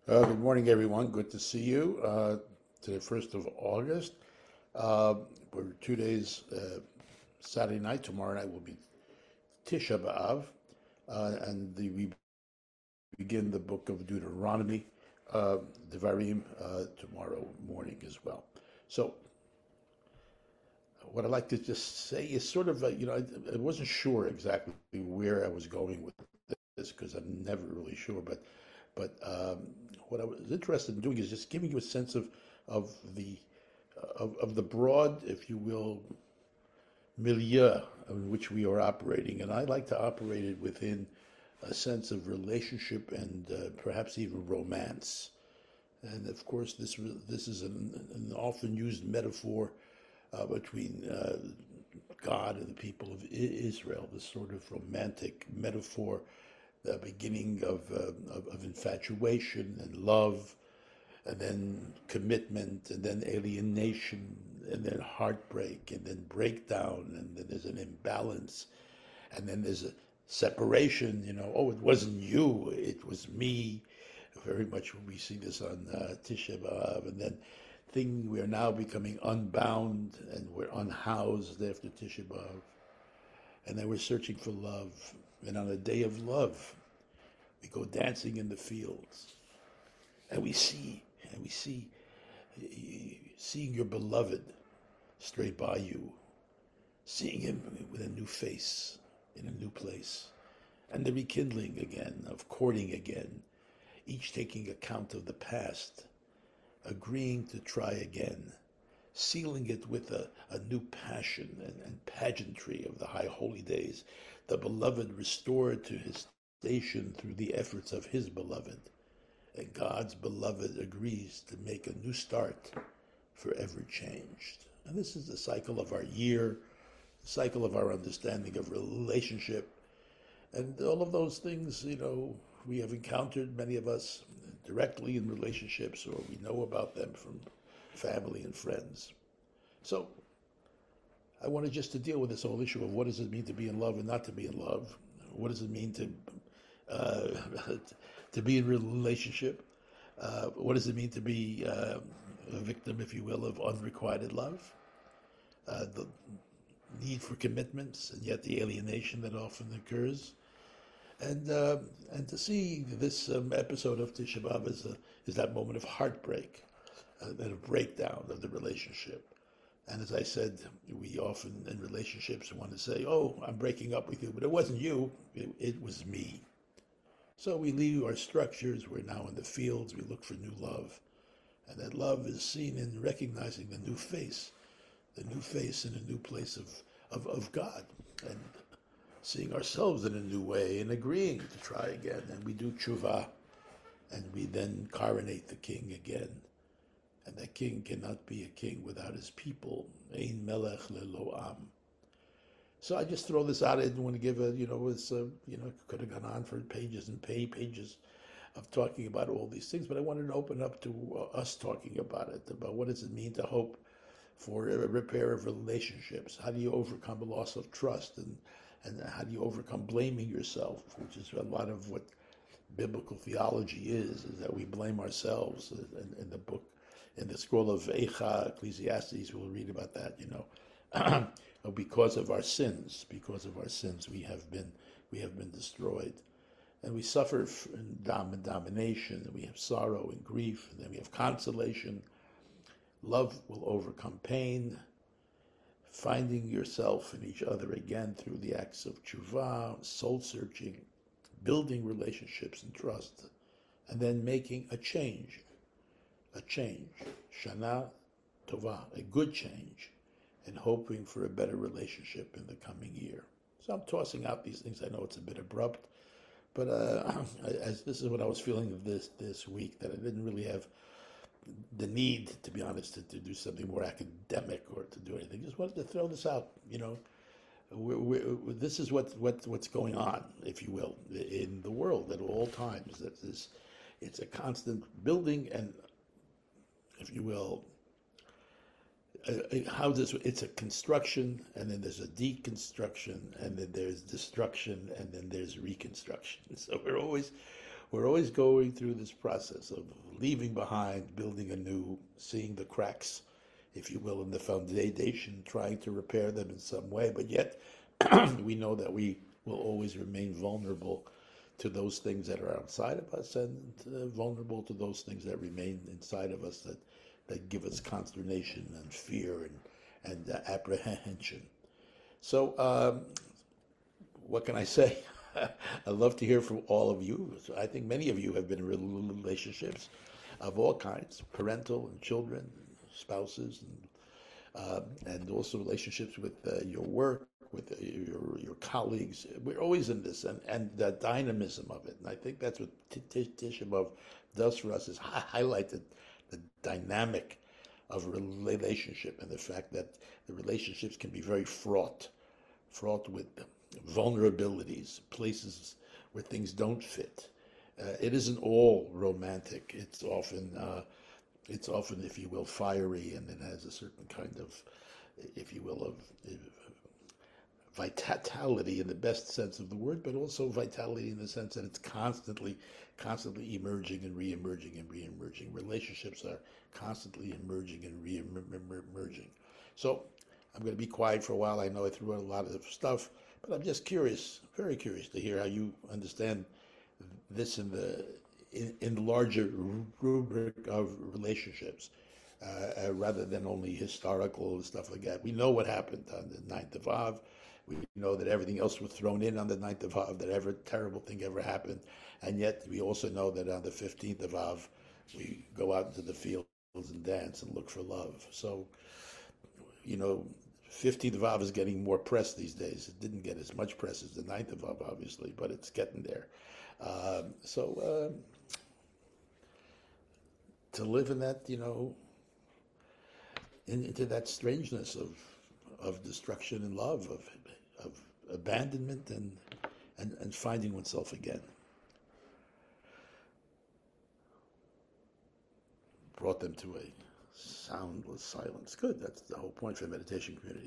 Good morning, everyone. Good to see you. To the 1st of August. Uh, we're 2 days, Saturday night. Tomorrow night will be Tisha B'Av. We begin the book of Deuteronomy, uh, Devarim, tomorrow morning as well. So, what I'd like to just say is sort of, I wasn't sure exactly where I was going with this because I'm never really sure, but what I was interested in doing is just giving you a sense of the of the broad, if you will, milieu in which we are operating, and I like to operate it within a sense of relationship and perhaps even romance. And of course, this is an often used metaphor between God and the people of Israel. This sort of romantic metaphor, the beginning of infatuation and love, and then commitment, and then alienation, and then heartbreak, and then breakdown, and then there's an imbalance, and then there's a separation. Oh, it wasn't you, it was me. Very much we see this on Tisha B'Av, and then we are now becoming unbound, and we're unhoused after Tisha B'Av, and then we're searching for love. And on a day of love, we go dancing in the fields, and we see seeing your beloved straight by you, seeing him with a new face in a new place, and the rekindling again of courting again, each taking account of the past, agreeing to try again, sealing it with a new passion and pageantry of the high holy days, the beloved restored to his station through the efforts of his beloved, and God's beloved agrees to make a new start, forever changed. And this is the cycle of our year, the cycle of our understanding of relationship, and all of those things, we have encountered, many of us, directly in relationships, or we know about them from family and friends. So I wanted just to deal with this whole issue of what does it mean to be in love and not to be in love? What does it mean uh, to be in relationship? What does it mean to be a victim, if you will, of unrequited love? The need for commitments, and yet the alienation that often occurs. And to see this episode of Tisha B'Av is that moment of heartbreak, that of breakdown of the relationship. And as I said, we often in relationships want to say, "Oh, I'm breaking up with you," but it wasn't you; it was me. So we leave our structures. We're now in the fields. We look for new love, and that love is seen in recognizing the new face in a new place of God, and seeing ourselves in a new way and agreeing to try again. And we do tshuva, and we then coronate the king again. And that king cannot be a king without his people. Ein melech lelo am. So I just throw this out. I didn't want to give could have gone on for pages and pages of talking about all these things, but I wanted to open up to us talking about it, about what does it mean to hope for a repair of relationships. How do you overcome a loss of trust, and how do you overcome blaming yourself, which is a lot of what biblical theology is that we blame ourselves. In the book, in the scroll of Eicha, Ecclesiastes, we'll read about that. Because of our sins, we have been destroyed, and we suffer in domination, and we have sorrow and grief, and then we have consolation. Love will overcome pain, finding yourself in each other again through the acts of tshuva, soul searching, building relationships and trust, and then making a change, shana tova, a good change, and hoping for a better relationship in the coming year. So I'm tossing out these things. I know it's a bit abrupt, but as this is what I was feeling this week, that I didn't really have the need, to be honest, to do something more academic or to do anything. Just wanted to throw this out. This is what's going on, if you will, in the world at all times. It's a constant building, and, if you will, it's a construction, and then there's a deconstruction, and then there's destruction, and then there's reconstruction. So we're always going through this process of leaving behind, building anew, seeing the cracks, if you will, in the foundation, trying to repair them in some way. But yet, we know that we will always remain vulnerable to those things that are outside of us, and vulnerable to those things that remain inside of us that give us consternation and fear and apprehension. So, what can I say? I'd love to hear from all of you. So I think many of you have been in relationships of all kinds, parental and children, spouses, and also relationships with your work, with your colleagues. We're always in this, and the dynamism of it. And I think that's what Tisha B'Av does for us, is highlight the dynamic of relationship, and the fact that the relationships can be very fraught with vulnerabilities, places where things don't fit. It isn't all romantic. It's often, if you will, fiery, and it has a certain kind of, if you will, of vitality in the best sense of the word, but also vitality in the sense that it's constantly emerging and re-emerging and re-emerging. Relationships are constantly emerging and re-emerging. So I'm going to be quiet for a while. I know I threw out a lot of stuff, but I'm just curious, very curious, to hear how you understand this in the larger rubric of relationships, rather than only historical and stuff like that. We know what happened on the ninth of Av. We know that everything else was thrown in on the ninth of Av, that every terrible thing ever happened. And yet we also know that on the 15th of Av, we go out into the fields and dance and look for love. So, 15th of Av is getting more press these days. It didn't get as much press as the ninth of Av, obviously, but it's getting there. To live in that, into that strangeness of destruction and love, of abandonment and finding oneself again. Brought them to a soundless silence. Good. That's the whole point for the meditation community.